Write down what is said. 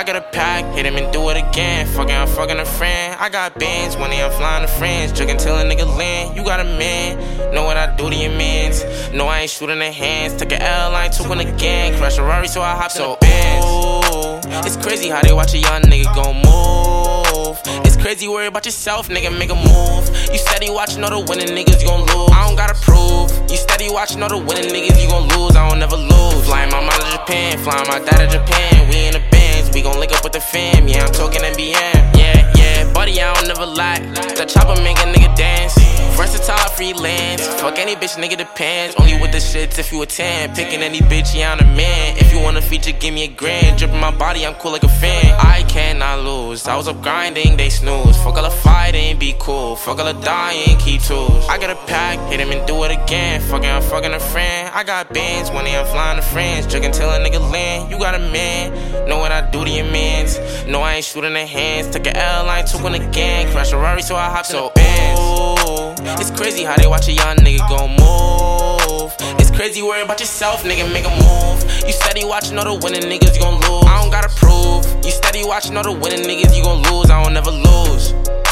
I got a pack, hit him and do it again. I'm fucking a friend. I got bands, money, I'm flying to friends. Jugging till a nigga land. You got a man, know what I do to your mans. No, I ain't shooting the hands. Took an L, I ain't took one again. Crash a Rari, so I hop so ooh, it's crazy how they watch a young nigga gon' move. It's crazy, worry about yourself, nigga, make a move. You steady watching all the winning niggas, you gon' lose. I don't gotta prove. You steady watching all the winning niggas, you gon' lose. I don't never lose. Flying my mom to Japan, flying my dad to Japan. We in the bands, we gon' link up with the fam. Yeah, I'm talking NBM. Yeah, buddy, I don't never lie. The chopper make a nigga dance. Versatile freelance. Fuck any bitch, nigga depends. Only with the shits if you a 10. Picking any bitch, yeah, I'm a man. If you want a feature, give me a grand. Dripping my body, I'm cool like a fan. I cannot lose. I was up grinding, they snooze. Fuck all the fighting, be cool. Fuck all the dying, keep tools. I got a pack, hit him and do it again. I'm fucking a friend. I got bands, money, I'm flying to friends. Jugging till a nigga land. You got a man, know what I do to your mans. No, I ain't shooting the hands. Took an L, I ain't took one again. Crash a Rari, so I hop so bands. It's crazy how they watch a young nigga gon' move. It's crazy, worry about yourself, nigga, make a move. You steady watching all the winning niggas, you gon' lose. I don't gotta prove. You steady watching all the winning niggas, you gon' lose. I don't never lose.